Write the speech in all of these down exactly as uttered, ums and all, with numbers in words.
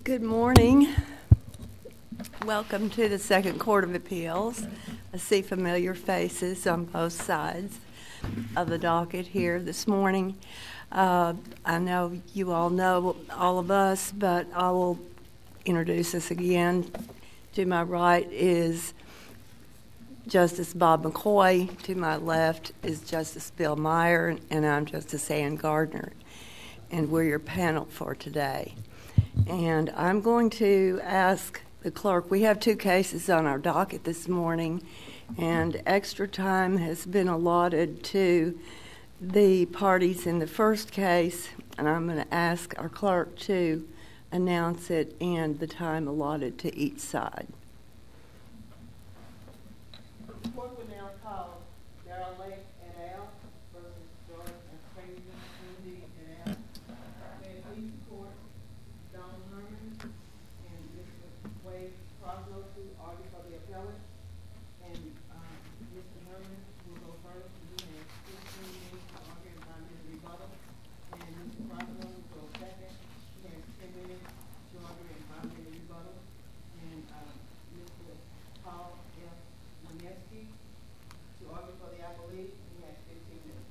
Good morning. Welcome to the Second Court of Appeals. I see familiar faces on both sides of the docket here this morning. Uh, I know you all know all of us, but I will introduce us again. To my right is Justice Bob McCoy. To my left is Justice Bill Meyer, and I'm Justice Ann Gardner. And we're your panel for today. And I'm going to ask the clerk, we have two cases on our docket this morning, and extra time has been allotted to the parties in the first case, and I'm going to ask our clerk to announce it and the time allotted to each side. The court will now call Daryl Lake et al. Versus Jordan and Crazy Cindy et al. May it please the court, Don Herman and Mister Wade Croslow to argue for the appellant. And um, Mister Herman will go first. He has fifteen minutes to argue and five minutes rebuttal. And Mister Croslow will go second. He has ten minutes to argue and five minutes rebuttal. And um, Mister Paul F. Wineski to argue for the appellee. He has fifteen minutes.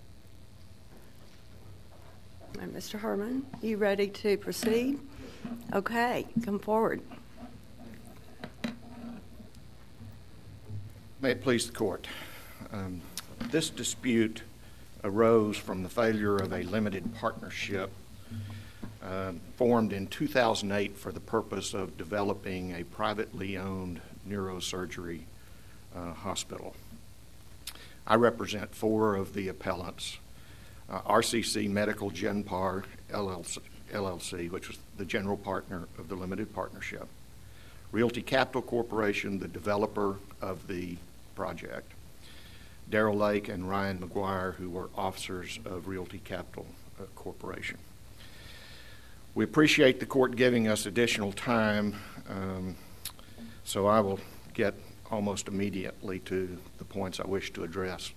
All right, Mister Herman, you ready to proceed? Okay, come forward. May it please the court. Um, this dispute arose from the failure of a limited partnership uh, formed in two thousand eight for the purpose of developing a privately owned neurosurgery uh, hospital. I represent four of the appellants. Uh, R C C Medical Genpar L L C, which was the general partner of the limited partnership. Realty Capital Corporation, the developer of the project. Daryl Lake and Ryan McGuire, who were officers of Realty Capital uh, Corporation. We appreciate the court giving us additional time, um, so I will get almost immediately to the points I wish to address.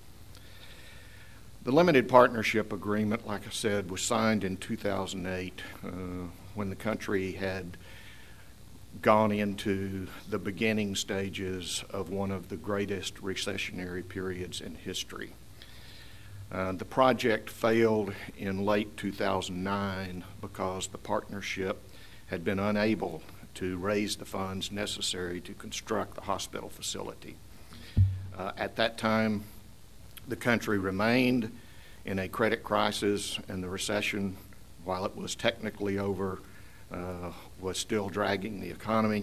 The limited partnership agreement, like I said, was signed in two thousand eight uh, when the country had gone into the beginning stages of one of the greatest recessionary periods in history. Uh, the project failed in late two thousand nine because the partnership had been unable to raise the funds necessary to construct the hospital facility. Uh, at that time, the country remained in a credit crisis, and the recession, while it was technically over, uh, was still dragging the economy.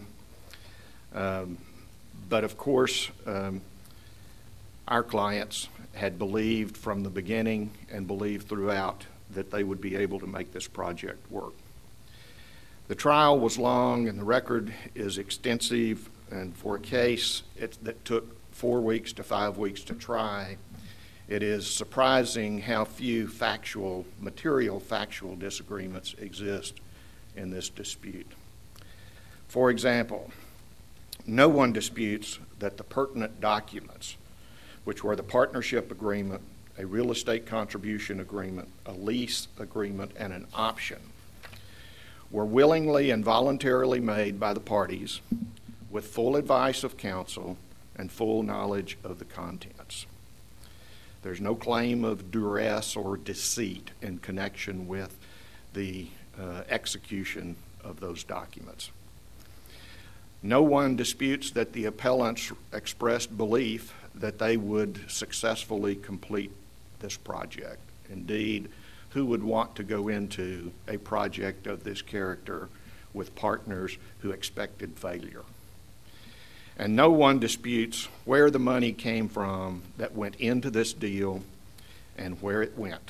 Um, but of course, um, our clients had believed from the beginning and believed throughout that they would be able to make this project work. The trial was long and the record is extensive, and for a case it, that took four weeks to five weeks to try, it is surprising how few factual, material factual disagreements exist in this dispute. For example, no one disputes that the pertinent documents, which were the partnership agreement, a real estate contribution agreement, a lease agreement, and an option, were willingly and voluntarily made by the parties with full advice of counsel and full knowledge of the contents. There's no claim of duress or deceit in connection with the uh, execution of those documents. No one disputes that the appellants expressed belief that they would successfully complete this project. Indeed, who would want to go into a project of this character with partners who expected failure? And no one disputes where the money came from that went into this deal and where it went.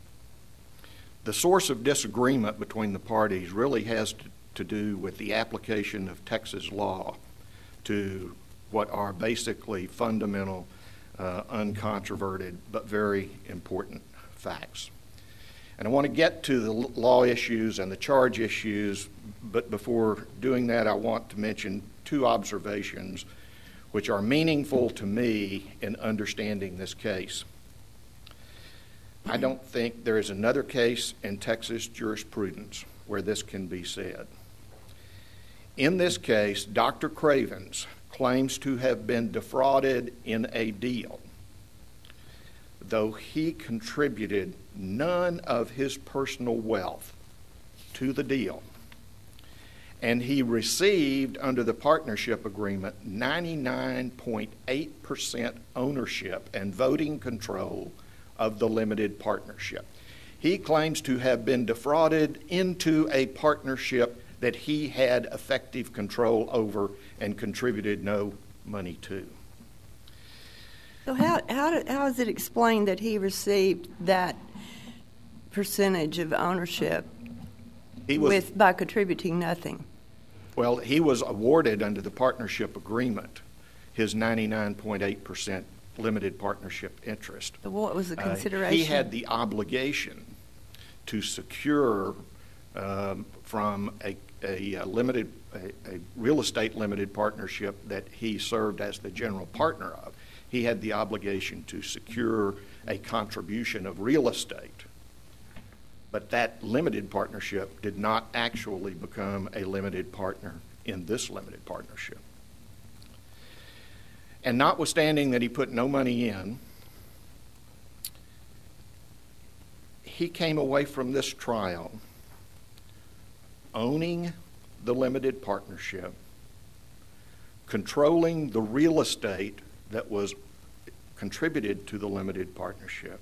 The source of disagreement between the parties really has to, to do with the application of Texas law to what are basically fundamental, uh, uncontroverted, but very important facts. And I want to get to the law issues and the charge issues, but before doing that, I want to mention two observations which are meaningful to me in understanding this case. I don't think there is another case in Texas jurisprudence where this can be said. In this case, Doctor Cravens claims to have been defrauded in a deal, though he contributed none of his personal wealth to the deal, and he received under the partnership agreement ninety-nine point eight percent ownership and voting control of the limited partnership. He claims to have been defrauded into a partnership that he had effective control over and contributed no money to. So how, how, do- how is it explained that he received that percentage of ownership He was, with, by contributing nothing? well, he was awarded under the partnership agreement his ninety-nine point eight percent limited partnership interest. So what was the Uh, consideration? he had the obligation to secure um, from a, a, uh limited, a, a real estate limited partnership that he served as the general partner of. He had the obligation to secure a contribution of real estate. But that limited partnership did not actually become a limited partner in this limited partnership. And notwithstanding that he put no money in, he came away from this trial owning the limited partnership, controlling the real estate that was contributed to the limited partnership,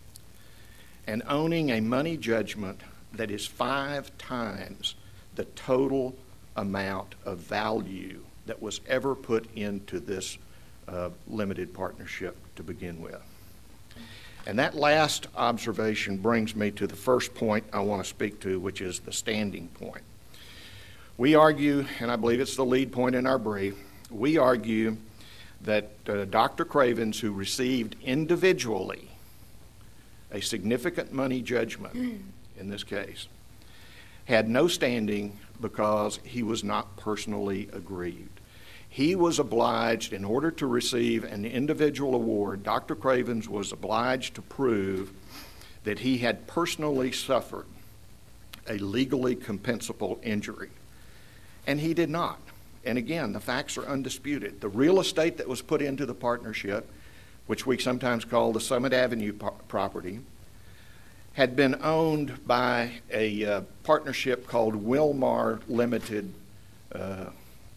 and owning a money judgment that is five times the total amount of value that was ever put into this uh, limited partnership to begin with. And that last observation brings me to the first point I want to speak to, which is the standing point. We argue, and I believe it's the lead point in our brief, we argue that uh, Doctor Cravens, who received individually a significant money judgment in this case, had no standing because he was not personally aggrieved. He was obliged, in order to receive an individual award, Doctor Cravens was obliged to prove that he had personally suffered a legally compensable injury. And he did not. And again, the facts are undisputed. The real estate that was put into the partnership, which we sometimes call the Summit Avenue po- property, had been owned by a uh, partnership called Wilmar Limited uh,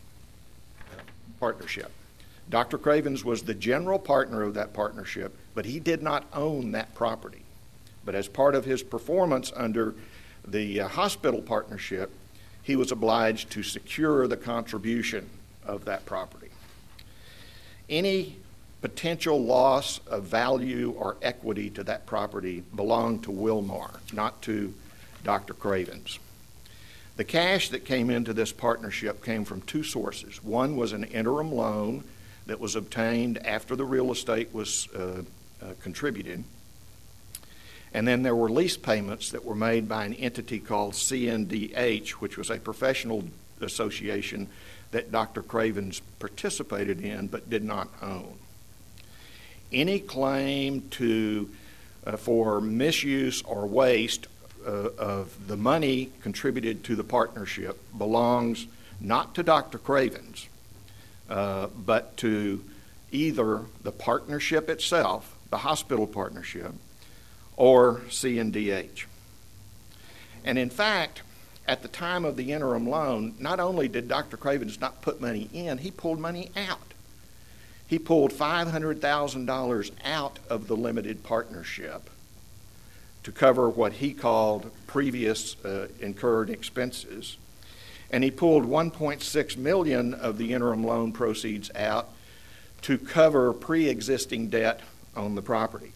Partnership. Doctor Cravens was the general partner of that partnership, but he did not own that property. But as part of his performance under the uh, hospital partnership, he was obliged to secure the contribution of that property. Any potential loss of value or equity to that property belonged to Wilmar, not to Doctor Cravens. The cash that came into this partnership came from two sources. One was an interim loan that was obtained after the real estate was uh, uh, contributed. And then there were lease payments that were made by an entity called C N D H, which was a professional association that Doctor Cravens participated in but did not own. Any claim to uh, for misuse or waste uh, of the money contributed to the partnership belongs not to Doctor Cravens, uh, but to either the partnership itself, the hospital partnership, or C N D H. And in fact, at the time of the interim loan, not only did Doctor Cravens not put money in, he pulled money out. He pulled five hundred thousand dollars out of the limited partnership to cover what he called previous uh, incurred expenses. And he pulled one point six million dollars of the interim loan proceeds out to cover pre-existing debt on the property.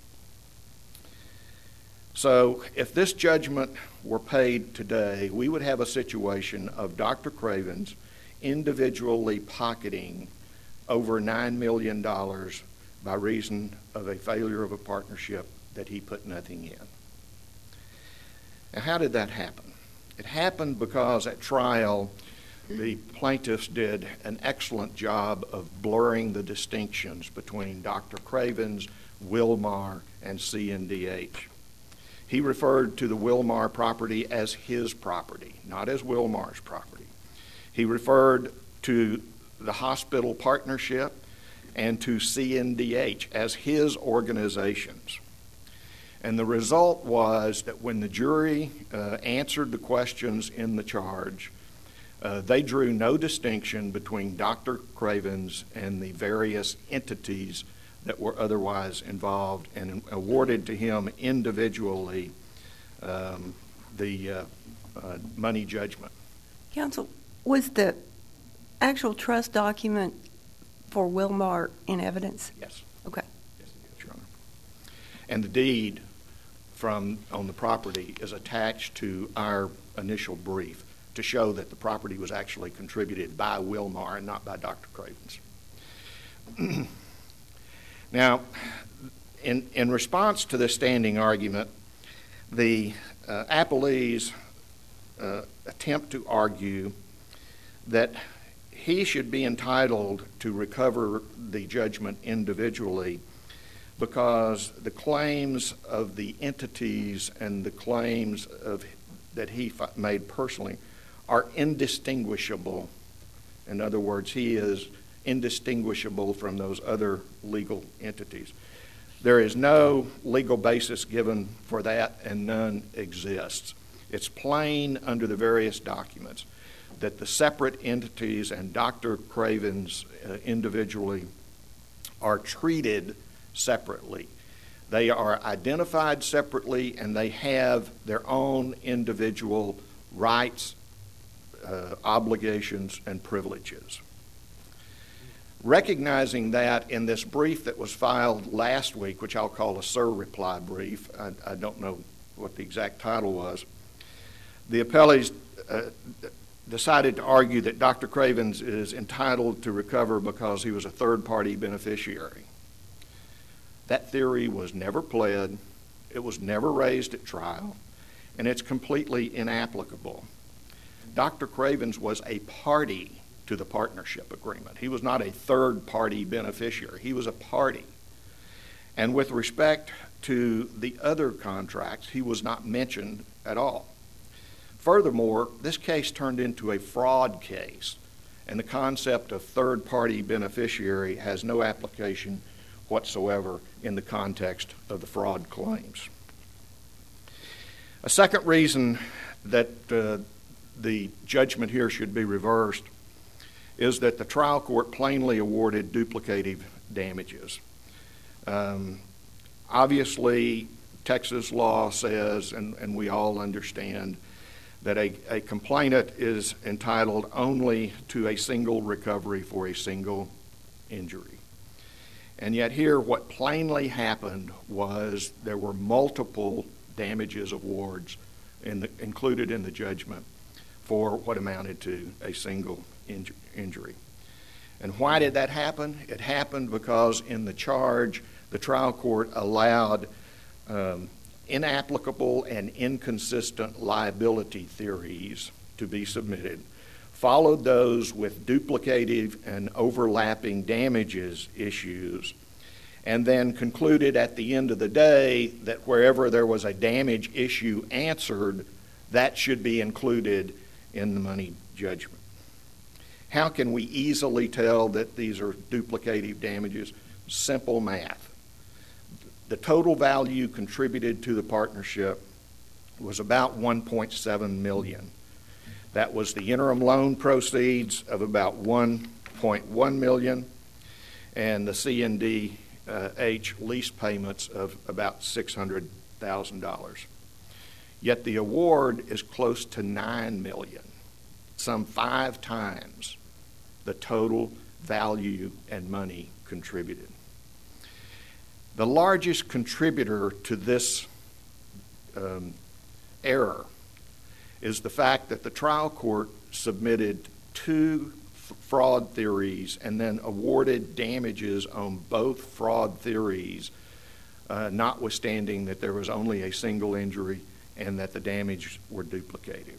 So if this judgment were paid today, we would have a situation of Doctor Cravens individually pocketing over nine million dollars by reason of a failure of a partnership that he put nothing in. Now, how did that happen? It happened because at trial, the plaintiffs did an excellent job of blurring the distinctions between Doctor Cravens, Wilmar, and C N D H. He referred to the Wilmar property as his property, not as Wilmar's property. He He referred to the hospital partnership and to C N D H as his organizations. And the result was that when the jury uh, answered the questions in the charge, uh, they drew no distinction between Doctor Cravens and the various entities that were otherwise involved, and awarded to him individually um, the uh, uh, money judgment. Counsel, was the actual trust document for Wilmar in evidence? Yes. Okay. Yes, it is, Your Honor. And the deed from on the property is attached to our initial brief to show that the property was actually contributed by Wilmar and not by Doctor Cravens. Now, in, in response to this standing argument, the uh, appellees uh, attempt to argue that he should be entitled to recover the judgment individually because the claims of the entities and the claims of that he made personally are indistinguishable. In other words, he is indistinguishable from those other legal entities. There is no legal basis given for that, and none exists. It's plain under the various documents that the separate entities and Doctor Cravens uh, individually are treated separately. They are identified separately, and they have their own individual rights, uh, obligations, and privileges. Recognizing that, in this brief that was filed last week, which I'll call a Sir reply brief, I, I don't know what the exact title was, the appellees uh, decided to argue that Doctor Cravens is entitled to recover because he was a third-party beneficiary. That theory was never pled, it was never raised at trial, and it's completely inapplicable. Doctor Cravens was a party to the partnership agreement. He was not a third-party beneficiary. He was a party. And with respect to the other contracts, he was not mentioned at all. Furthermore, this case turned into a fraud case, and the concept of third-party beneficiary has no application whatsoever in the context of the fraud claims. A second reason that uh, the judgment here should be reversed is that the trial court plainly awarded duplicative damages. Um, obviously, Texas law says, and, and we all understand, that a, a complainant is entitled only to a single recovery for a single injury. And yet here, what plainly happened was there were multiple damages awards in the, included in the judgment for what amounted to a single inju- injury. And why did that happen? It happened because in the charge, the trial court allowed um, inapplicable and inconsistent liability theories to be submitted, followed those with duplicative and overlapping damages issues, and then concluded at the end of the day that wherever there was a damage issue answered, that should be included in the money judgment. How can we easily tell that these are duplicative damages? Simple math. The total value contributed to the partnership was about one point seven million dollars. That was the interim loan proceeds of about one point one million dollars and the C N D H lease payments of about six hundred thousand dollars. Yet the award is close to nine million dollars, some five times the total value and money contributed. The largest contributor to this um, error is the fact that the trial court submitted two f- fraud theories and then awarded damages on both fraud theories, uh, notwithstanding that there was only a single injury and that the damage were duplicated.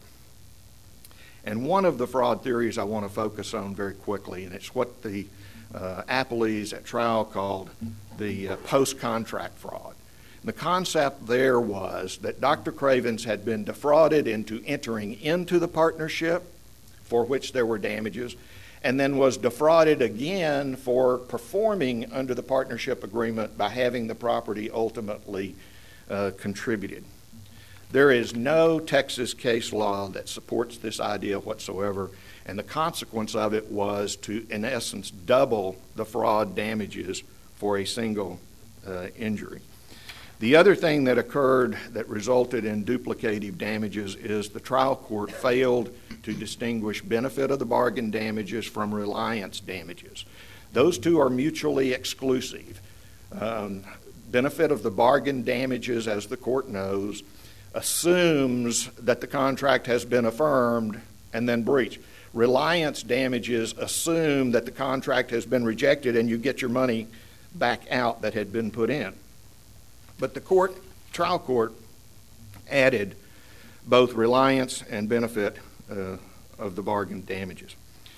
And one of the fraud theories I want to focus on very quickly, and it's what the uh, appellees at trial called the uh, post-contract fraud. And the concept there was that Doctor Cravens had been defrauded into entering into the partnership for which there were damages, and then was defrauded again for performing under the partnership agreement by having the property ultimately uh, contributed. There is no Texas case law that supports this idea whatsoever, and the consequence of it was to, in essence, double the fraud damages for a single uh, injury. The other thing that occurred that resulted in duplicative damages is the trial court failed to distinguish benefit of the bargain damages from reliance damages. Those two are mutually exclusive. Um, benefit of the bargain damages, as the court knows, assumes that the contract has been affirmed and then breached. Reliance damages assume that the contract has been rejected and you get your money back out that had been put in. But the court, trial court, added both reliance and benefit uh, of the bargain damages.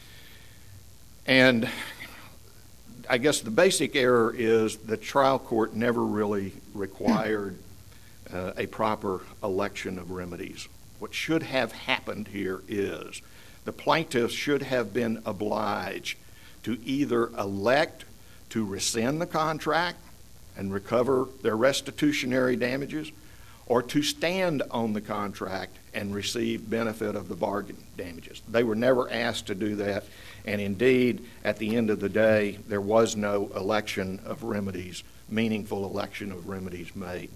And I guess the basic error is the trial court never really required uh, a proper election of remedies. What should have happened here is the plaintiffs should have been obliged to either elect to rescind the contract and recover their restitutionary damages, or to stand on the contract and receive benefit of the bargain damages. They were never asked to do that, and indeed, at the end of the day, there was no election of remedies, meaningful election of remedies made.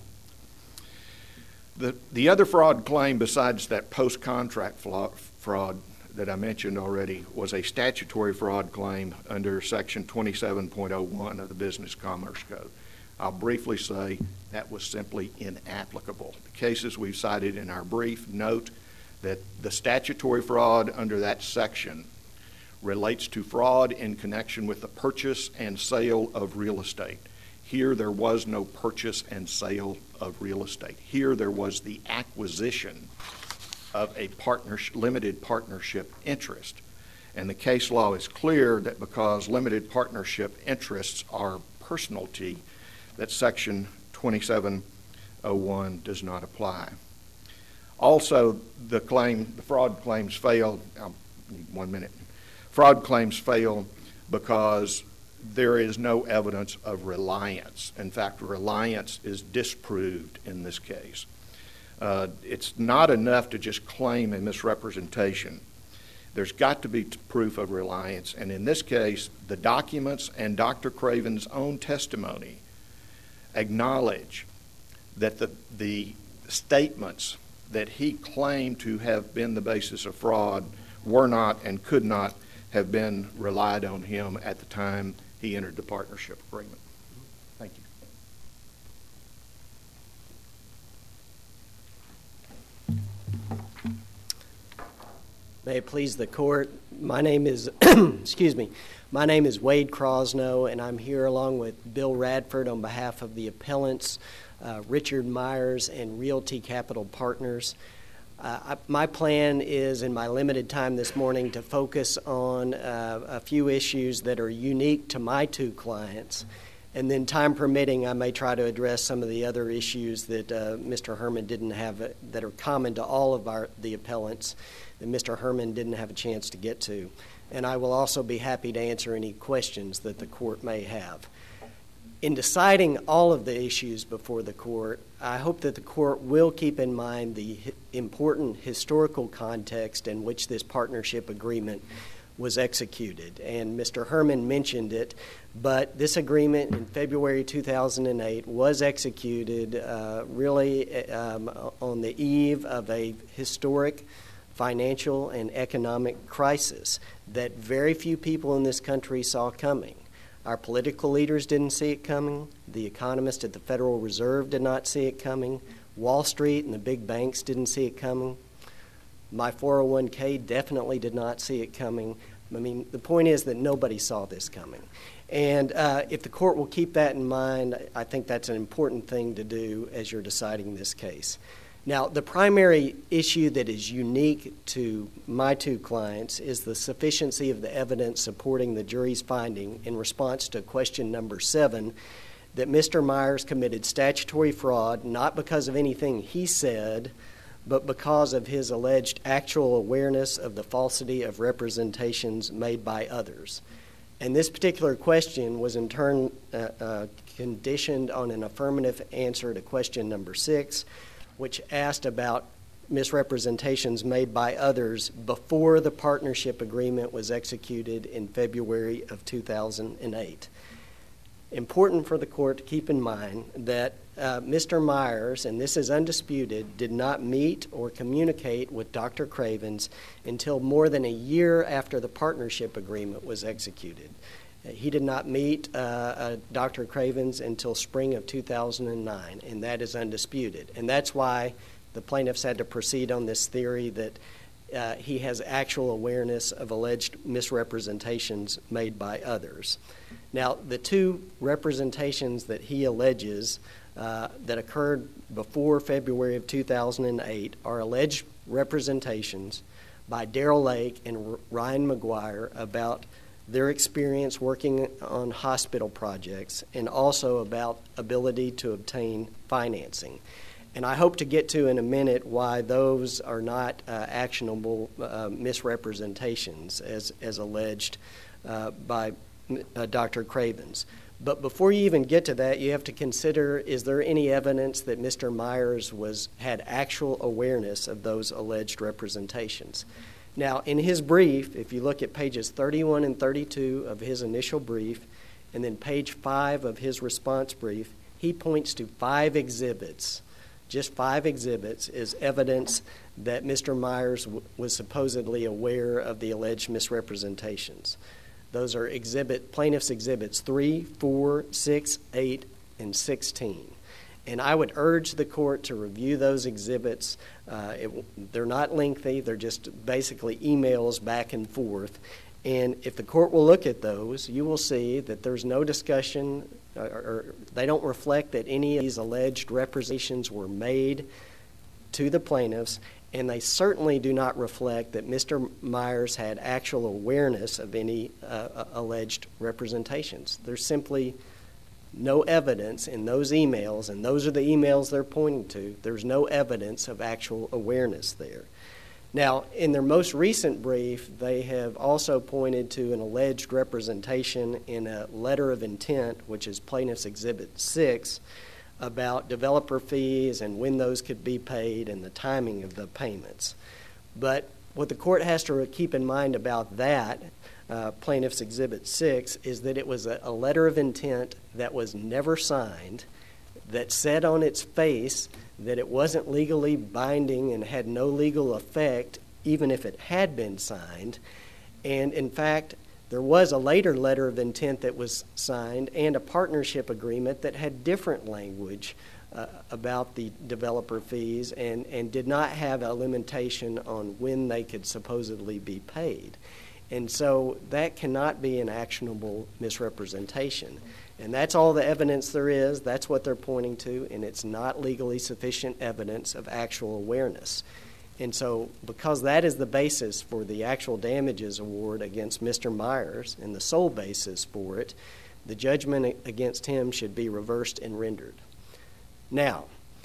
The, the other fraud claim besides that post-contract fraud that I mentioned already was a statutory fraud claim under Section twenty-seven point oh one of the Business Commerce Code. I'll briefly say that was simply inapplicable. The cases we've cited in our brief note that the statutory fraud under that section relates to fraud in connection with the purchase and sale of real estate. Here there was no purchase and sale of real estate. Here there was the acquisition of a partnership, limited partnership interest. And the case law is clear that because limited partnership interests are personality, that Section twenty-seven oh one does not apply. Also, the claim, the fraud claims failed. I'll need one minute. Fraud claims fail because there is no evidence of reliance. In fact, reliance is disproved in this case. Uh, it's not enough to just claim a misrepresentation. There's got to be t- proof of reliance, and in this case, the documents and Doctor Craven's own testimony acknowledge that the, the statements that he claimed to have been the basis of fraud were not and could not have been relied on him at the time he entered the partnership agreement. Thank you. May it please the court, my name is, excuse me, my name is Wade Crosno, and I'm here along with Bill Radford on behalf of the appellants, uh, Richard Myers and Realty Capital Partners. Uh, I, my plan is, in my limited time this morning, to focus on uh, a few issues that are unique to my two clients, and then, time permitting, I may try to address some of the other issues that uh, Mister Herman didn't have, uh, that are common to all of our the appellants, that Mister Herman didn't have a chance to get to. And I will also be happy to answer any questions that the court may have. In deciding all of the issues before the court, I hope that the court will keep in mind the important historical context in which this partnership agreement was executed. And Mister Herman mentioned it, but this agreement in February two thousand eight was executed uh, really um, on the eve of a historic financial and economic crisis that very few people in this country saw coming. Our political leaders didn't see it coming. The economists at the Federal Reserve did not see it coming. Wall Street and the big banks didn't see it coming. My four oh one k definitely did not see it coming. I mean, the point is that nobody saw this coming. And uh, if the court will keep that in mind, I think that's an important thing to do as you're deciding this case. Now, the primary issue that is unique to my two clients is the sufficiency of the evidence supporting the jury's finding in response to question number seven, that Mister Myers committed statutory fraud not because of anything he said, but because of his alleged actual awareness of the falsity of representations made by others. And this particular question was in turn uh, uh, conditioned on an affirmative answer to question number six, which asked about misrepresentations made by others before the partnership agreement was executed in February of two thousand eight. Important for the court to keep in mind that uh, Mister Myers, and this is undisputed, did not meet or communicate with Doctor Cravens until more than a year after the partnership agreement was executed. Uh, he did not meet uh, uh, Doctor Cravens until spring of two thousand nine, and that is undisputed. And that's why the plaintiffs had to proceed on this theory that uh, he has actual awareness of alleged misrepresentations made by others. Now, the two representations that he alleges uh, that occurred before February of two thousand eight are alleged representations by Darrell Lake and R- Ryan McGuire about their experience working on hospital projects and also about ability to obtain financing. And I hope to get to in a minute why those are not uh, actionable uh, misrepresentations as, as alleged uh, by uh, Doctor Cravens. But before you even get to that, you have to consider, is there any evidence that Mister Myers was had actual awareness of those alleged representations? Now, in his brief, if you look at pages thirty-one and thirty-two of his initial brief, and then page five of his response brief, he points to five exhibits. Just five exhibits is evidence that Mister Myers w- was supposedly aware of the alleged misrepresentations. Those are exhibit plaintiff's exhibits three, four, six, eight, and sixteen. And I would urge the court to review those exhibits. Uh, it, they're not lengthy. They're just basically emails back and forth. And if the court will look at those, you will see that there's no discussion, or, or they don't reflect that any of these alleged representations were made to the plaintiffs, and they certainly do not reflect that Mister Myers had actual awareness of any uh, alleged representations. There's simply no evidence in those emails, and those are the emails they're pointing to. There's no evidence of actual awareness there. Now, in their most recent brief, they have also pointed to an alleged representation in a letter of intent, which is Plaintiff's Exhibit six, about developer fees and when those could be paid and the timing of the payments. But what the court has to keep in mind about that, uh, Plaintiff's Exhibit six, is that it was a, a letter of intent that was never signed, that said on its face that it wasn't legally binding and had no legal effect even if it had been signed. And in fact, there was a later letter of intent that was signed and a partnership agreement that had different language uh, about the developer fees and, and did not have a limitation on when they could supposedly be paid. And so that cannot be an actionable misrepresentation. And that's all the evidence there is. That's what they're pointing to, and it's not legally sufficient evidence of actual awareness. And so because that is the basis for the actual damages award against Mister Myers and the sole basis for it, the judgment against him should be reversed and rendered. Now,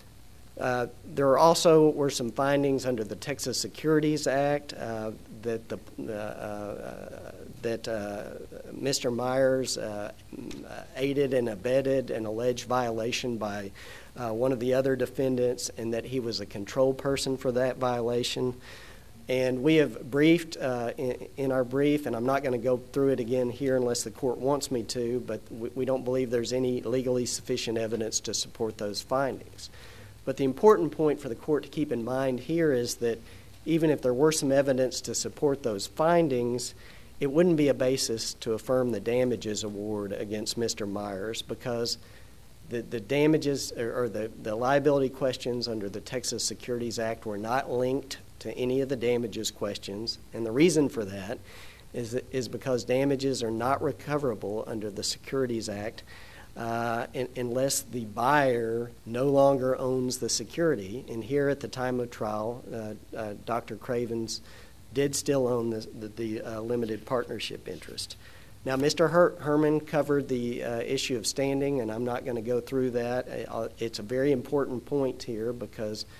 uh, there are also were some findings under the Texas Securities Act uh, that the uh, uh, that uh, Mister Myers uh, aided and abetted an alleged violation by uh, one of the other defendants, and that he was a control person for that violation. And we have briefed uh, in, in our brief, and I'm not going to go through it again here unless the court wants me to, but we, we don't believe there's any legally sufficient evidence to support those findings. But the important point for the court to keep in mind here is that even if there were some evidence to support those findings, it wouldn't be a basis to affirm the damages award against Mister Myers, because the, the damages or, or the, the liability questions under the Texas Securities Act were not linked to any of the damages questions. And the reason for that is, that, is because damages are not recoverable under the Securities Act uh, in, unless the buyer no longer owns the security. And here at the time of trial, uh, uh, Doctor Cravens did still own the, the, the uh, limited partnership interest. Now, Mister Her- Herman covered the uh, issue of standing, and I'm not going to go through that. Uh, it's a very important point here because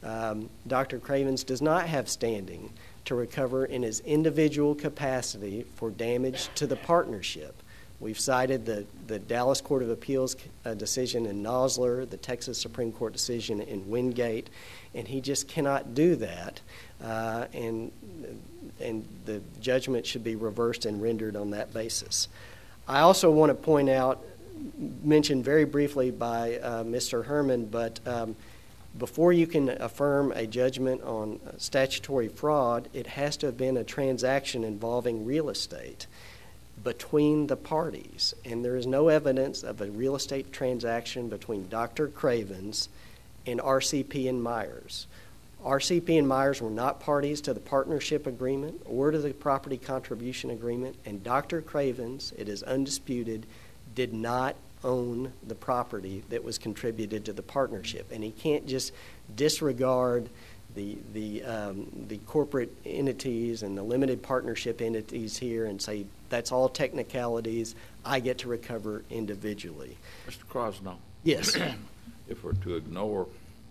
Um, Doctor Cravens does not have standing to recover in his individual capacity for damage to the partnership. We've cited the, the Dallas Court of Appeals uh, decision in Nosler, the Texas Supreme Court decision in Wingate, and he just cannot do that, uh, and, and the judgment should be reversed and rendered on that basis. I also want to point out, mentioned very briefly by uh, Mister Herman, but um, before you can affirm a judgment on statutory fraud, it has to have been a transaction involving real estate between the parties. And there is no evidence of a real estate transaction between Doctor Cravens and R C P and Myers. R C P and Myers were not parties to the partnership agreement or to the property contribution agreement, and Doctor Cravens, it is undisputed, did not own the property that was contributed to the partnership. And he can't just disregard the the um, the corporate entities and the limited partnership entities here and say that's all technicalities. I get to recover individually. Mister Crosno. Yes. If we're to ignore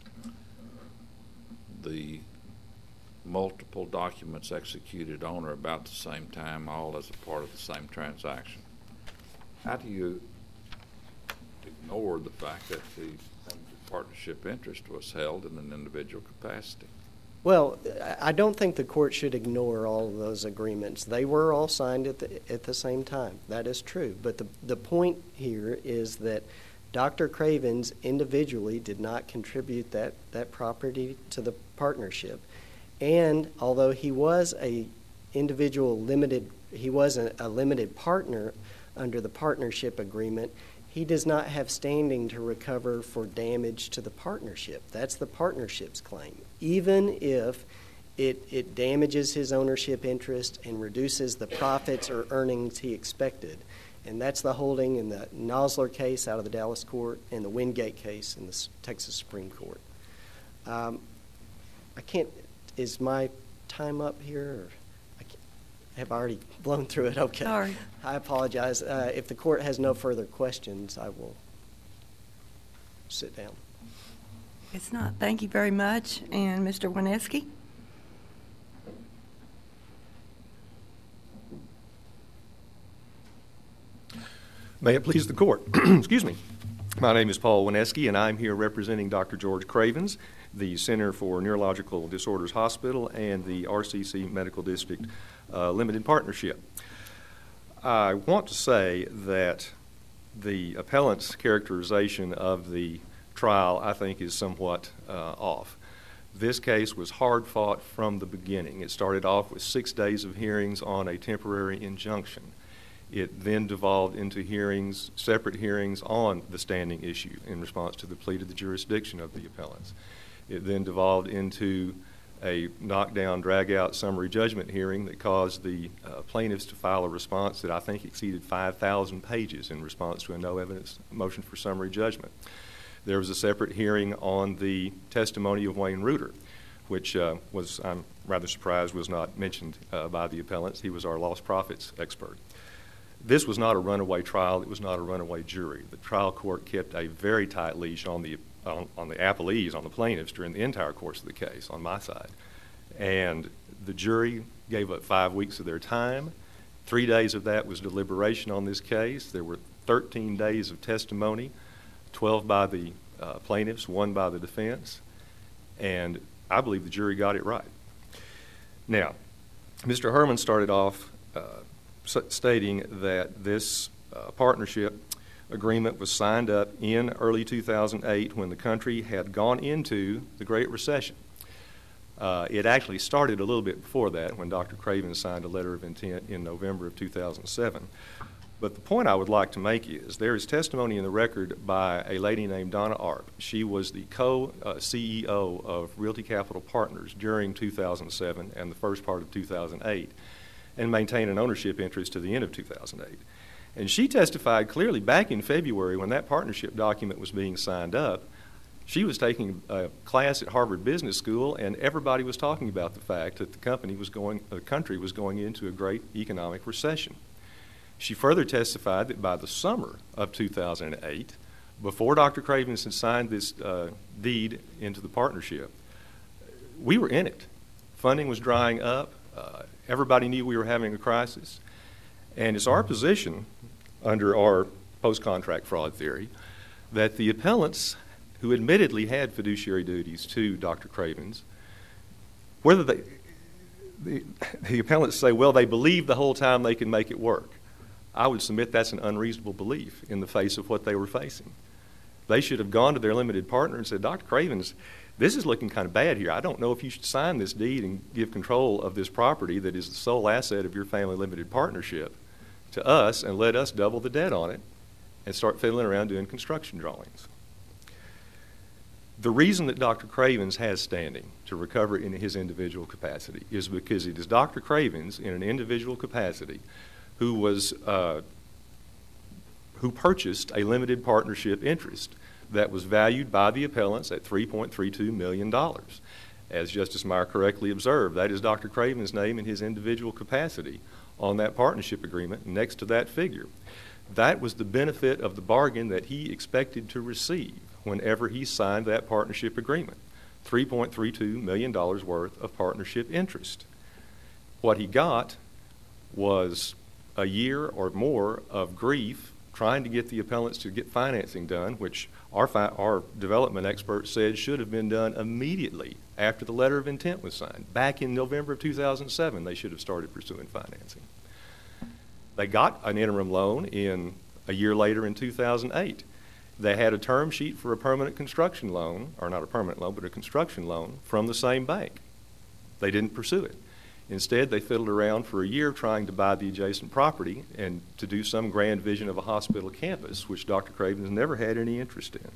the multiple documents executed on or about the same time, all as a part of the same transaction, how do you ignore the fact that the partnership interest was held in an individual capacity? Well, I don't think the court should ignore all of those agreements. They were all signed at the, at the same time. That is true. But the, the point here is that Doctor Cravens individually did not contribute that, that property to the partnership. And although he was a individual limited, he was a, a limited partner under the partnership agreement, he does not have standing to recover for damage to the partnership. That's the partnership's claim. Even if it, it damages his ownership interest and reduces the profits or earnings he expected. And that's the holding in the Nosler case out of the Dallas court and the Wingate case in the Texas Supreme Court. Um, I can't, is my time up here? Or I can't, have I already blown through it? Okay. Sorry. I apologize. Uh, if the court has no further questions, I will sit down. It's not. Thank you very much. And Mister Wineski? May it please the court. Excuse me. My name is Paul Wineski, and I'm here representing Doctor George Cravens, the Center for Neurological Disorders Hospital, and the R C C Medical District uh, Limited Partnership. I want to say that the appellant's characterization of the trial, I think, is somewhat uh, off. This case was hard fought from the beginning. It started off with six days of hearings on a temporary injunction. It then devolved into hearings, separate hearings on the standing issue in response to the plea to the jurisdiction of the appellants. It then devolved into a knockdown, drag-out summary judgment hearing that caused the uh, plaintiffs to file a response that I think exceeded five thousand pages in response to a no evidence motion for summary judgment. There was a separate hearing on the testimony of Wayne Reuter, which uh, was, I'm rather surprised, was not mentioned uh, by the appellants. He was our lost profits expert. This was not a runaway trial. It was not a runaway jury. The trial court kept a very tight leash on the on, on the appellees, on the plaintiffs, during the entire course of the case on my side. And the jury gave up five weeks of their time. Three days of that was deliberation on this case. There were thirteen days of testimony, twelve by the uh, plaintiffs, one by the defense. And I believe the jury got it right. Now, Mister Herman started off uh, stating that this uh, partnership agreement was signed up in early two thousand eight when the country had gone into the Great Recession. Uh, it actually started a little bit before that when Doctor Cravens signed a letter of intent in November of two thousand seven. But the point I would like to make is there is testimony in the record by a lady named Donna Arp. She was the co-C E O of Realty Capital Partners during two thousand seven and the first part of two thousand eight. And maintain an ownership interest to the end of two thousand eight. And she testified clearly back in February when that partnership document was being signed up. She was taking a class at Harvard Business School, and everybody was talking about the fact that the company was going, the country was going into a great economic recession. She further testified that by the summer of two thousand eight, before Doctor Cravens had signed this uh, deed into the partnership, we were in it. Funding was drying up. Uh, everybody knew we were having a crisis. And it's our position, under our post-contract fraud theory, that the appellants, who admittedly had fiduciary duties to Doctor Cravens, whether they, the, the appellants say, well, they believe the whole time they can make it work. I would submit that's an unreasonable belief in the face of what they were facing. They should have gone to their limited partner and said, Doctor Cravens, this is looking kind of bad here. I don't know if you should sign this deed and give control of this property that is the sole asset of your family limited partnership to us and let us double the debt on it and start fiddling around doing construction drawings. The reason that Doctor Cravens has standing to recover in his individual capacity is because it is Doctor Cravens in an individual capacity who was uh, who purchased a limited partnership interest that was valued by the appellants at three point three two million dollars. As Justice Meyer correctly observed, that is Doctor Cravens' name in his individual capacity on that partnership agreement next to that figure. That was the benefit of the bargain that he expected to receive whenever he signed that partnership agreement, three point three two million dollars worth of partnership interest. What he got was a year or more of grief trying to get the appellants to get financing done, which our, fi- our development expert said should have been done immediately after the letter of intent was signed. Back in November of two thousand seven, they should have started pursuing financing. They got an interim loan in a year later in two thousand eight. They had a term sheet for a permanent construction loan, or not a permanent loan, but a construction loan from the same bank. They didn't pursue it. Instead, they fiddled around for a year trying to buy the adjacent property and to do some grand vision of a hospital campus, which Doctor Cravens never had any interest in.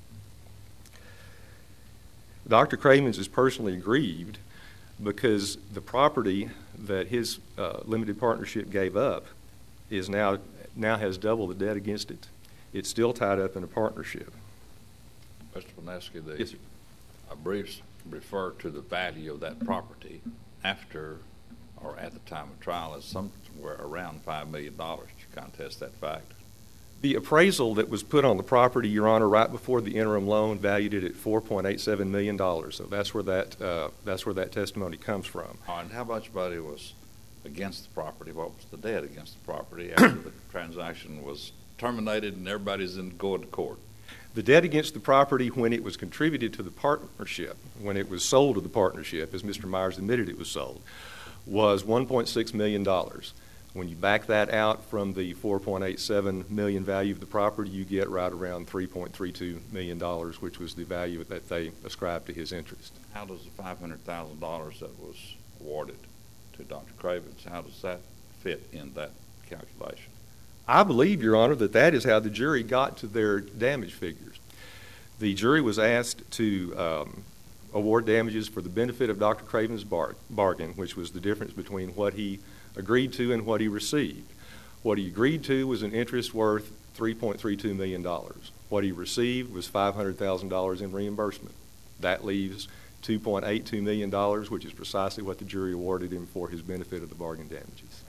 Doctor Cravens is personally aggrieved because the property that his uh, limited partnership gave up is now, now has double the debt against it. It's still tied up in a partnership. Mister Wineski, the Yes, sir. uh, briefs refer to the value of that property after or at the time of trial as somewhere around five million dollars. Did you contest that fact? The appraisal that was put on the property, Your Honor, right before the interim loan valued it at four point eight seven million dollars. So that's where that, uh, that's where that testimony comes from. Oh, and how much money was against the property? What was the debt against the property after the transaction was terminated and everybody's in going to court? The debt against the property when it was contributed to the partnership, when it was sold to the partnership, as Mister Myers admitted it was sold, was one point six million dollars. When you back that out from the four point eight seven million dollars value of the property, you get right around three point three two million dollars, which was the value that they ascribed to his interest. How does the five hundred thousand dollars that was awarded to Doctor Cravens, how does that fit in that calculation? I believe, Your Honor, that that is how the jury got to their damage figures. The jury was asked to um, award damages for the benefit of Doctor Cravens' bar- bargain, which was the difference between what he agreed to and what he received. What he agreed to was an interest worth three point three two million dollars. What he received was five hundred thousand dollars in reimbursement. That leaves two point eight two million dollars, which is precisely what the jury awarded him for his benefit of the bargain damages.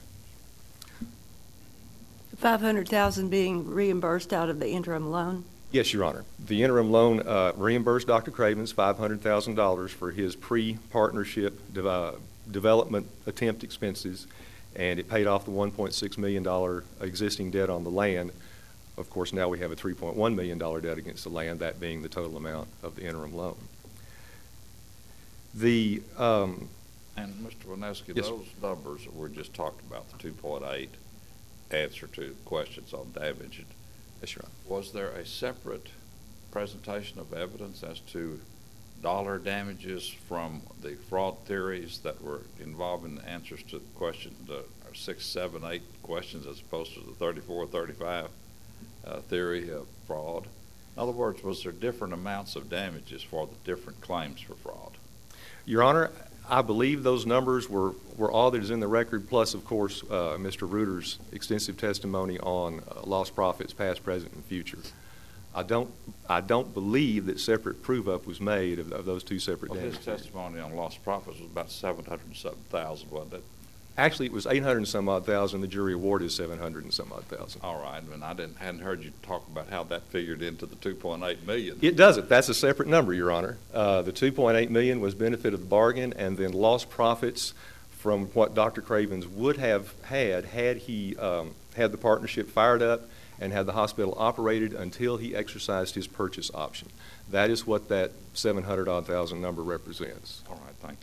five hundred thousand dollars being reimbursed out of the interim loan? Yes, Your Honor. The interim loan uh, reimbursed Doctor Cravens five hundred thousand dollars for his pre-partnership de- uh, development attempt expenses, and it paid off the one point six million dollars existing debt on the land. Of course, now we have a three point one million dollars debt against the land, that being the total amount of the interim loan. The um, And Mister Wineski, Yes, sir. those numbers that we just talked about, the two point eight answer to questions on damage, yes, Your Honor. was there a separate presentation of evidence as to dollar damages from the fraud theories that were involved in the answers to questions, the six, seven, eight questions, as opposed to the thirty-four, thirty-five uh, theory of fraud? In other words, was there different amounts of damages for the different claims for fraud? Your Honor, I believe those numbers were, were all that is in the record, plus, of course, uh, Mister Reuter's extensive testimony on uh, lost profits, past, present, and future. I don't, I don't believe that separate prove-up was made of, of those two separate Well, his damages. testimony on lost profits was about seven hundred and something thousand, wasn't it? Actually, it was eight hundred and some odd thousand. The jury awarded seven hundred and some odd thousand. All right, and I didn't, hadn't heard you talk about how that figured into the two point eight million. It doesn't. That's a separate number, Your Honor. Uh, the two point eight million was benefit of the bargain, and then lost profits from what Doctor Cravens would have had had he um, had the partnership fired up and had the hospital operated until he exercised his purchase option. That is what that seven hundred odd thousand number represents. All right, thank you.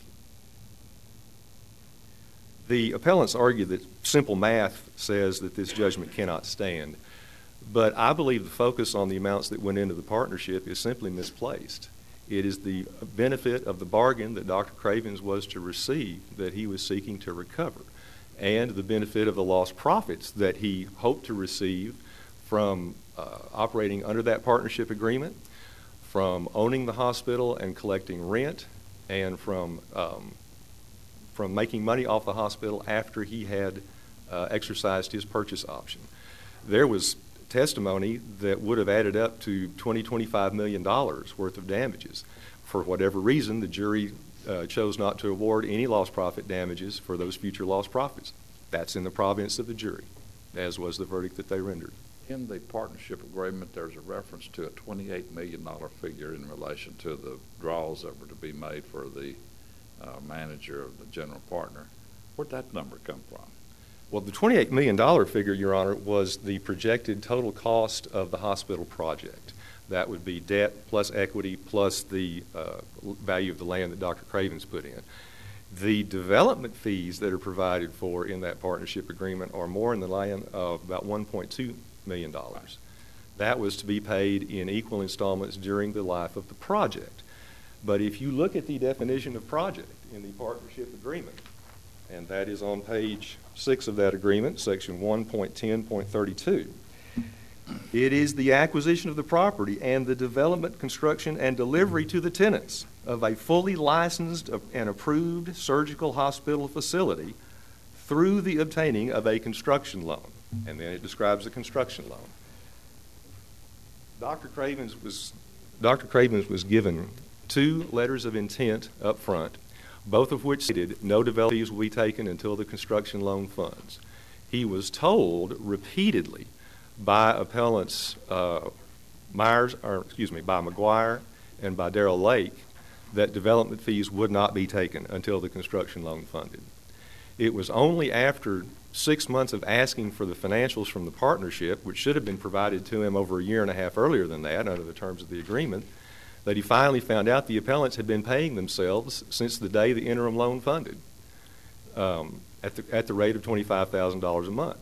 The appellants argue that simple math says that this judgment cannot stand, but I believe the focus on the amounts that went into the partnership is simply misplaced. It is the benefit of the bargain that Doctor Cravens was to receive that he was seeking to recover, and the benefit of the lost profits that he hoped to receive from uh, operating under that partnership agreement, from owning the hospital and collecting rent, and from um, from making money off the hospital after he had uh, exercised his purchase option. There was testimony that would have added up to twenty, twenty-five million dollars worth of damages. For whatever reason, the jury uh, chose not to award any lost profit damages for those future lost profits. That's in the province of the jury, as was the verdict that they rendered. In the partnership agreement, there's a reference to a twenty-eight million dollars figure in relation to the draws that were to be made for the uh, manager of the general partner. Where'd that number come from? Well, the twenty-eight million dollars figure, Your Honor, was the projected total cost of the hospital project. That would be debt plus equity plus the uh, value of the land that Doctor Cravens put in. The development fees that are provided for in that partnership agreement are more in the line of about one point two million dollars. That was to be paid in equal installments during the life of the project. But if you look at the definition of project in the partnership agreement, and that is on page six of that agreement, section one point ten point thirty-two, it is the acquisition of the property and the development, construction, and delivery to the tenants of a fully licensed and approved surgical hospital facility through the obtaining of a construction loan. And then it describes a construction loan. Doctor Cravens was, Doctor Cravens was given two letters of intent up front, both of which stated no development fees will be taken until the construction loan funds. He was told repeatedly by appellants uh, Myers, or excuse me, by McGuire and by Darrell Lake that development fees would not be taken until the construction loan funded. It was only after six months of asking for the financials from the partnership, which should have been provided to him over a year and a half earlier than that under the terms of the agreement, that he finally found out the appellants had been paying themselves since the day the interim loan funded um, at, the, at the rate of twenty-five thousand dollars a month.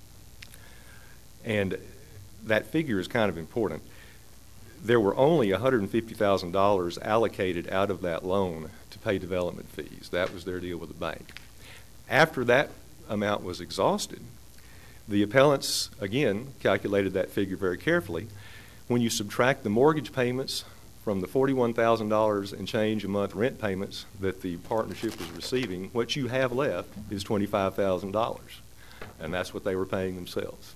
And that figure is kind of important. There were only one hundred fifty thousand dollars allocated out of that loan to pay development fees. That was their deal with the bank. After that amount was exhausted, the appellants, again, calculated that figure very carefully. When you subtract the mortgage payments from the forty-one thousand dollars and change a month rent payments that the partnership was receiving, what you have left is twenty-five thousand dollars, and that's what they were paying themselves.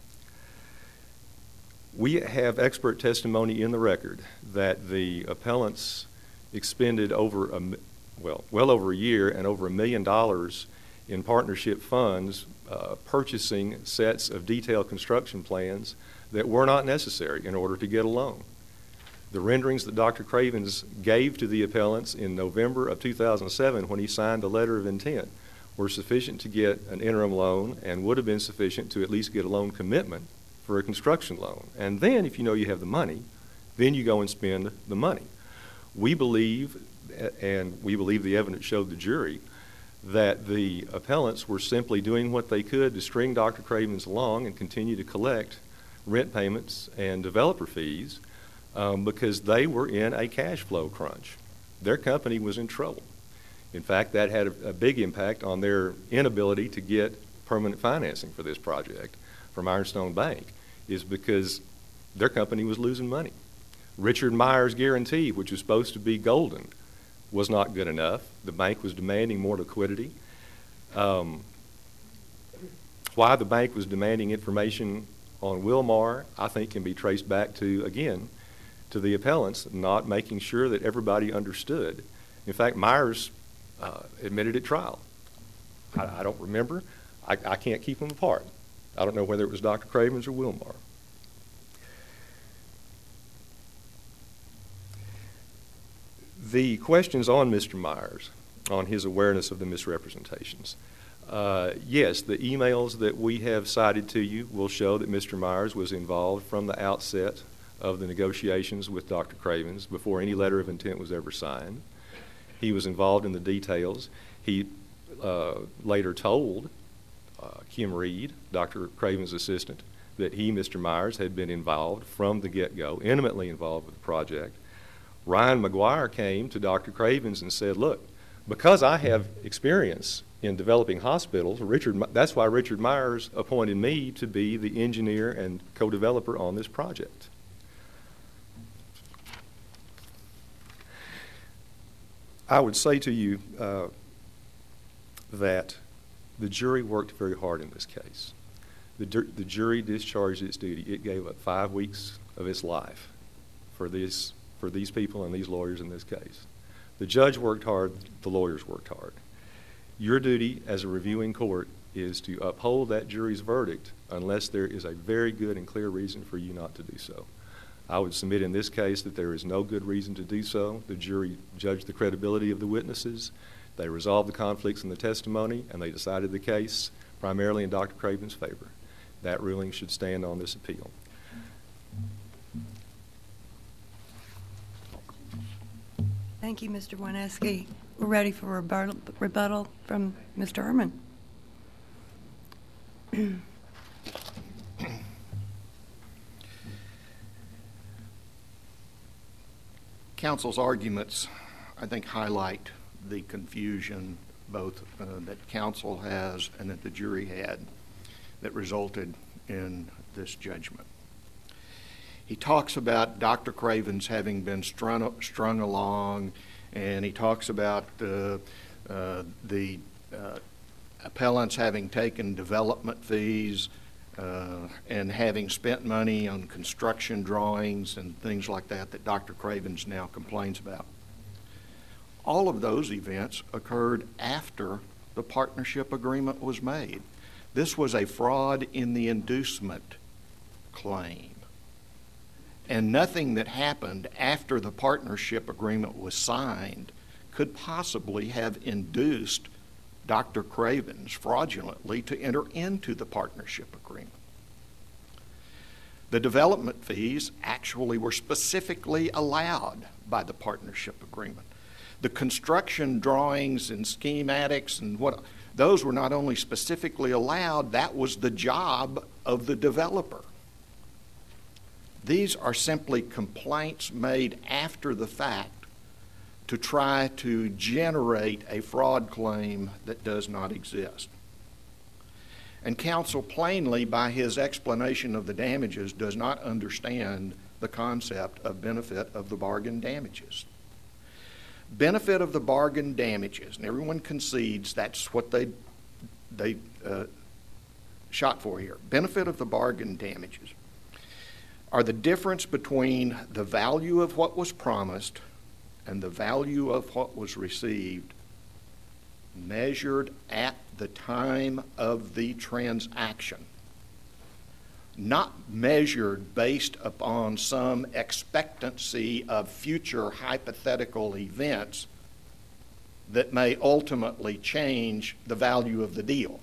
We have expert testimony in the record that the appellants expended over a, well, well over a year and over a million dollars in partnership funds uh, purchasing sets of detailed construction plans that were not necessary in order to get a loan. The renderings that Doctor Cravens gave to the appellants in November of two thousand seven when he signed the letter of intent were sufficient to get an interim loan and would have been sufficient to at least get a loan commitment for a construction loan. And then, if you know you have the money, then you go and spend the money. We believe, and we believe the evidence showed the jury, that the appellants were simply doing what they could to string Doctor Cravens along and continue to collect rent payments and developer fees um, because they were in a cash flow crunch. Their company was in trouble. In fact, that had a, a big impact on their inability to get permanent financing for this project from Ironstone Bank, is because their company was losing money. Richard Myers' guarantee, which was supposed to be golden, was not good enough. The bank was demanding more liquidity. Um, why the bank was demanding information on Wilmar, I think, can be traced back to, again, to the appellants not making sure that everybody understood. In fact, Myers uh, admitted at trial. I, I don't remember. I, I can't keep them apart. I don't know whether it was Doctor Cravens or Wilmar. The questions on Mister Myers, on his awareness of the misrepresentations. Uh, yes, the emails that we have cited to you will show that Mister Myers was involved from the outset of the negotiations with Doctor Cravens before any letter of intent was ever signed. He was involved in the details. He uh, later told uh, Kim Reed, Doctor Cravens' assistant, that he, Mister Myers, had been involved from the get-go, intimately involved with the project. Ryan McGuire came to Doctor Cravens and said, look, because I have experience in developing hospitals, Richard, that's why Richard Myers appointed me to be the engineer and co-developer on this project. I would say to you uh, that the jury worked very hard in this case. The, the jury discharged its duty. It gave up five weeks of its life for this for these people and these lawyers in this case. The judge worked hard, the lawyers worked hard. Your duty as a reviewing court is to uphold that jury's verdict unless there is a very good and clear reason for you not to do so. I would submit in this case that there is no good reason to do so. The jury judged the credibility of the witnesses, they resolved the conflicts in the testimony, and they decided the case primarily in Doctor Cravens' favor. That ruling should stand on this appeal. Thank you, Mister Wineski. We're ready for rebuttal, rebuttal from Mister Ehrman. Counsel's arguments, I think, highlight the confusion both uh, that counsel has and that the jury had that resulted in this judgment. He talks about Doctor Cravens having been strung, strung along, and he talks about uh, uh, the uh, appellants having taken development fees uh, and having spent money on construction drawings and things like that that Doctor Cravens now complains about. All of those events occurred after the partnership agreement was made. This was a fraud in the inducement claim. And nothing that happened after the partnership agreement was signed could possibly have induced Doctor Cravens fraudulently to enter into the partnership agreement. The development fees actually were specifically allowed by the partnership agreement. The construction drawings and schematics and what, those were not only specifically allowed, that was the job of the developer. These are simply complaints made after the fact to try to generate a fraud claim that does not exist. And counsel plainly, by his explanation of the damages, does not understand the concept of benefit of the bargain damages. Benefit of the bargain damages, and everyone concedes that's what they, they uh, shot for here. Benefit of the bargain damages are the difference between the value of what was promised and the value of what was received measured at the time of the transaction, not measured based upon some expectancy of future hypothetical events that may ultimately change the value of the deal.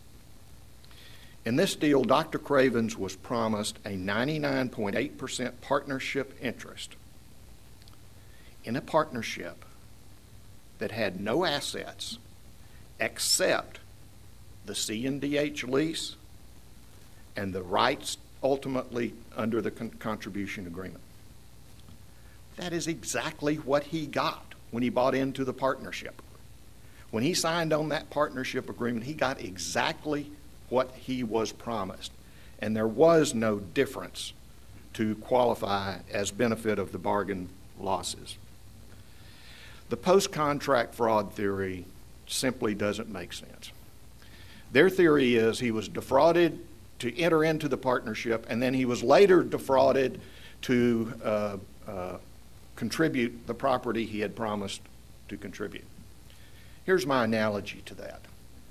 In this deal, Doctor Cravens was promised a ninety-nine point eight percent partnership interest in a partnership that had no assets except the C and D H lease and the rights ultimately under the con- contribution agreement. That is exactly what he got when he bought into the partnership. When he signed on that partnership agreement, he got exactly what he was promised. And there was no difference to qualify as benefit of the bargain losses. The post-contract fraud theory simply doesn't make sense. Their theory is he was defrauded to enter into the partnership, and then he was later defrauded to uh, uh, contribute the property he had promised to contribute. Here's my analogy to that.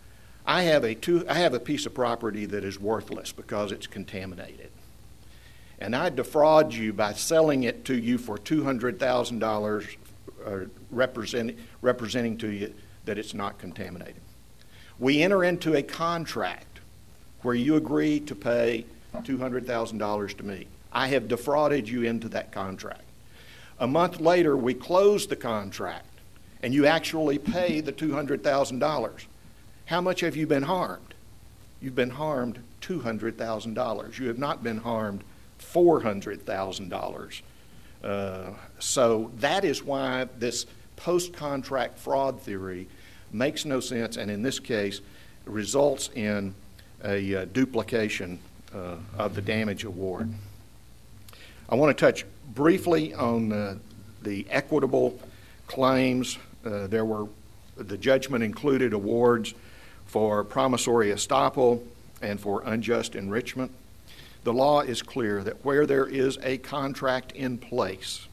I have a two, I have a piece of property that is worthless because it's contaminated. And I defraud you by selling it to you for two hundred thousand dollars, uh, represent, representing to you that it's not contaminated. We enter into a contract where you agree to pay two hundred thousand dollars to me. I have defrauded you into that contract. A month later, we close the contract, and you actually pay the two hundred thousand dollars. How much have you been harmed? You've been harmed two hundred thousand dollars. You have not been harmed four hundred thousand dollars. Uh, so that is why this post-contract fraud theory makes no sense, and in this case results in a uh, duplication uh, of the damage award. I want to touch briefly on uh, the equitable claims. Uh, there were, the judgment included awards for promissory estoppel and for unjust enrichment. The law is clear that where there is a contract in place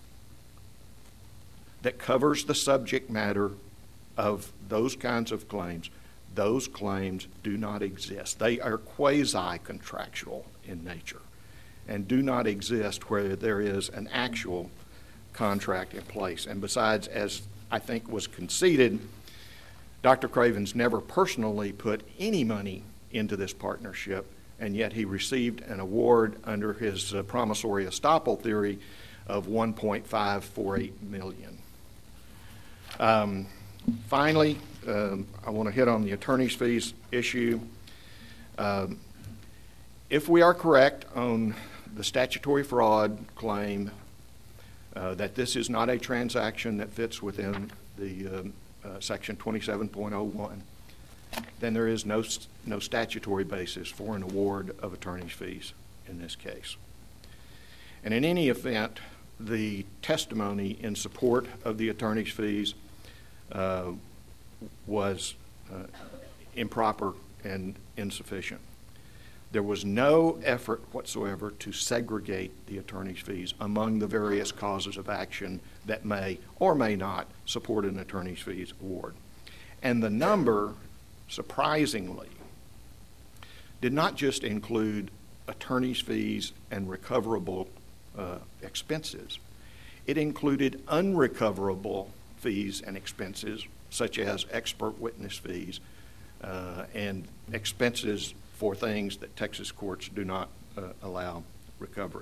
that covers the subject matter of those kinds of claims, those claims do not exist. They are quasi-contractual in nature and do not exist where there is an actual contract in place. And besides, as I think was conceded, Doctor Cravens never personally put any money into this partnership, and yet he received an award under his uh, promissory estoppel theory of one point five four eight million dollars. Um, finally, um, I want to hit on the attorney's fees issue. Um, if we are correct on the statutory fraud claim uh, that this is not a transaction that fits within the um, uh, section twenty-seven point oh one, then there is no, no statutory basis for an award of attorney's fees in this case. And in any event, the testimony in support of the attorney's fees uh, was uh, improper and insufficient. There was no effort whatsoever to segregate the attorney's fees among the various causes of action that may or may not support an attorney's fees award. And the number, surprisingly, did not just include attorney's fees and recoverable uh, expenses. It included unrecoverable fees and expenses, such as expert witness fees uh, and expenses for things that Texas courts do not uh, allow recovery.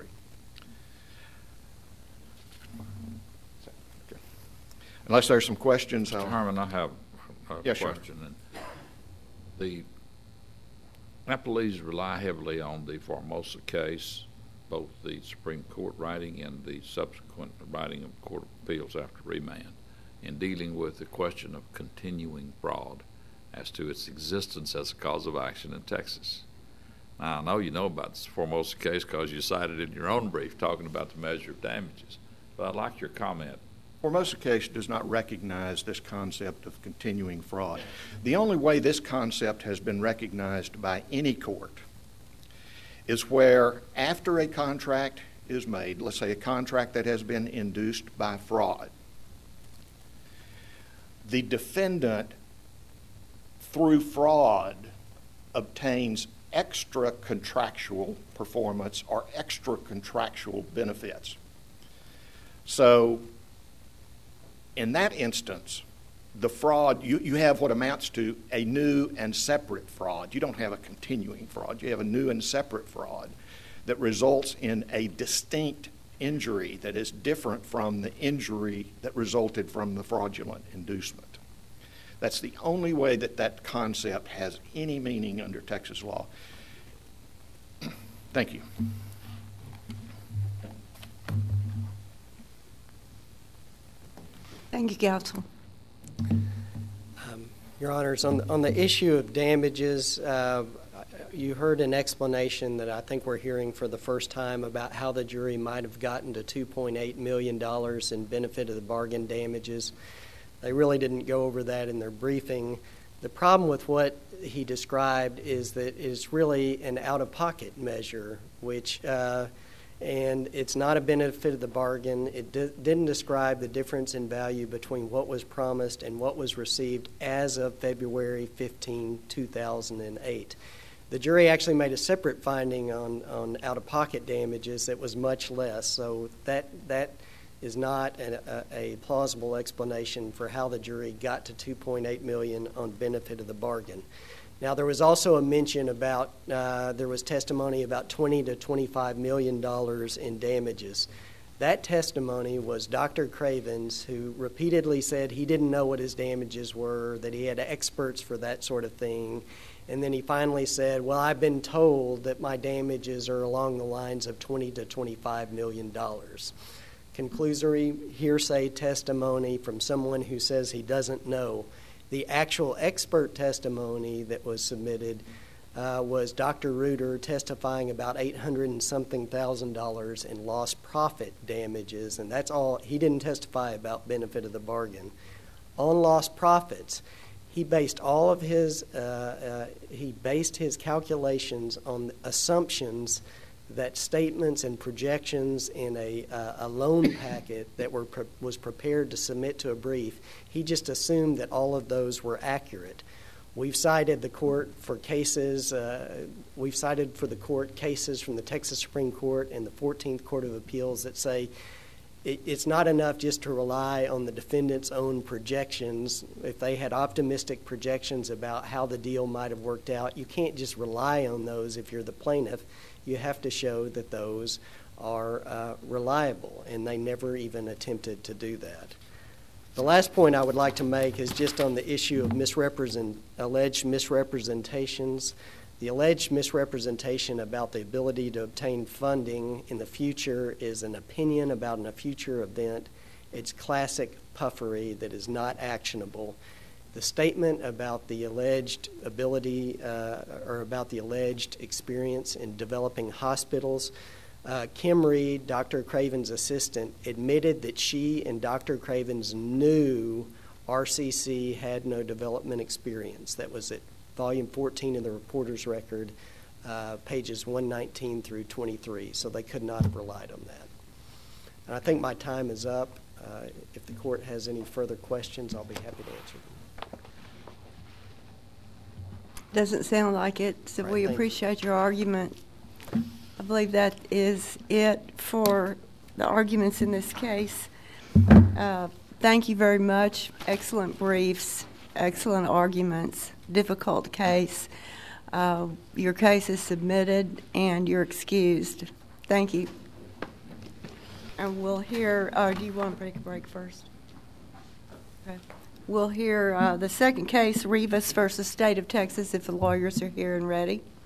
Okay. Unless there's some questions, Mister I'll... Harmon, I have a Yes, sir. question. And the appellees rely heavily on the Formosa case, both the Supreme Court writing and the subsequent writing of Court of Appeals after remand, in dealing with the question of continuing fraud as to its existence as a cause of action in Texas. Now, I know you know about the Formosa case because you cited it in your own brief talking about the measure of damages, but I'd like your comment. Formosa case does not recognize this concept of continuing fraud. The only way this concept has been recognized by any court is where after a contract is made, let's say a contract that has been induced by fraud, the defendant through fraud obtains extra contractual performance or extra contractual benefits. So in that instance, the fraud, you, you have what amounts to a new and separate fraud. You don't have a continuing fraud. You have a new and separate fraud that results in a distinct injury that is different from the injury that resulted from the fraudulent inducement. That's the only way that that concept has any meaning under Texas law. Thank you. Thank you, counsel. Um, Your Honors, on the, on the issue of damages, uh, you heard an explanation that I think we're hearing for the first time about how the jury might have gotten to two point eight million dollars in benefit of the bargain damages. They really didn't go over that in their briefing. The problem with what he described is that it is really an out-of-pocket measure, which uh, And it's not a benefit of the bargain. It di- didn't describe the difference in value between what was promised and what was received as of February fifteenth, two thousand eight. The jury actually made a separate finding on, on out-of-pocket damages that was much less, so that that is not a, a, a plausible explanation for how the jury got to two point eight million dollars on benefit of the bargain. Now, there was also a mention about, uh, there was testimony about twenty to twenty-five million dollars in damages. That testimony was Doctor Cravens, who repeatedly said he didn't know what his damages were, that he had experts for that sort of thing. And then he finally said, well, I've been told that my damages are along the lines of twenty to twenty-five million dollars. Conclusory hearsay testimony from someone who says he doesn't know. The actual expert testimony that was submitted uh, was Doctor Reuter testifying about eight hundred and something thousand dollars in lost profit damages, and that's all. He didn't testify about benefit of the bargain. On lost profits, he based all of his uh, uh, he based his calculations on assumptions that statements and projections in a, uh, a loan packet that were pre- was prepared to submit to a brief, he just assumed that all of those were accurate. We've cited the court for cases, uh, we've cited for the court cases from the Texas Supreme Court and the fourteenth Court of Appeals that say it, it's not enough just to rely on the defendant's own projections. If they had optimistic projections about how the deal might have worked out, you can't just rely on those if you're the plaintiff. You have to show that those are uh, reliable, and they never even attempted to do that. The last point I would like to make is just on the issue of misrepresent, alleged misrepresentations. The alleged misrepresentation about the ability to obtain funding in the future is an opinion about a future event. It's classic puffery that is not actionable. The statement about the alleged ability uh, or about the alleged experience in developing hospitals, uh, Kim Reed, Doctor Cravens' assistant, admitted that she and Doctor Cravens knew R C C had no development experience. That was at volume fourteen of the reporter's record, uh, pages one nineteen through twenty-three, so they could not have relied on that. And I think my time is up. Uh, if the court has any further questions, I'll be happy to answer them. Doesn't sound like it, so Right, we thank you. appreciate your argument. I believe that is it for the arguments in this case. Uh, thank you very much. Excellent briefs, excellent arguments, difficult case. Uh, your case is submitted and you're excused. Thank you. And we'll hear, uh, do you want to take a break first? Okay. We'll hear uh, the second case, Rivas versus State of Texas, if the lawyers are here and ready.